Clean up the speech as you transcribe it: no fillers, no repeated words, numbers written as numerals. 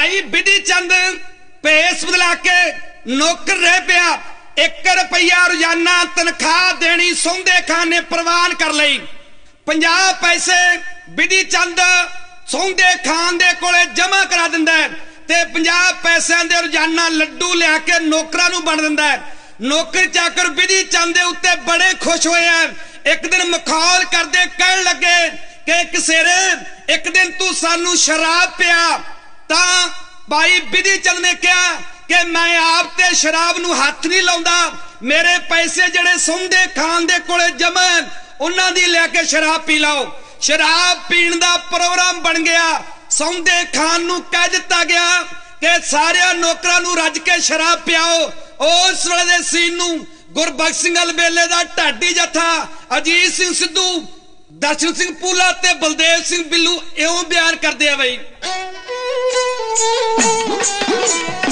भाई विधि चंद भेस बदला के नौकर रह पिया। 1 रुपया रोजाना तनख्वाह देनी सौंदे खान ने प्रवान कर लई। 50 पैसे विधि चंद सौंदे खान दे कोले जमा करा दिंदा है ते 50 पैसों दे रोजाना लड्डू लिया के नौकरां नूं बंड दिंदा है। नौकर चाकर विधि चंद दे उत्ते बड़े खुश होए हैं। एक दिन मखौल करदे कहण लगे कि कसेरे एक दिन तू सानू शराब पिया। तां भाई विधि चंद ने कहा कि मैं आप ते शराब नूं हथ नहीं लाउंदा, मेरे पैसे जड़े सौंदे खान दे कोले जमा उन्हां दी लेके शराब पी लाओ। शराब पीण दा प्रोग्राम बन गया। सौंदे खान नूं कह दिता गया कि सारे नौकरां नूं रज के शराब पियाओ। उस वेले दे सीन नूं गुरबख्श सिंह अलबेले दा ढाडी जत्था अजीत सिंह सिद्धू, दर्शन सिंह पूला ते बलदेव सिंह बिल्लू इउं बयान करदे आ बई।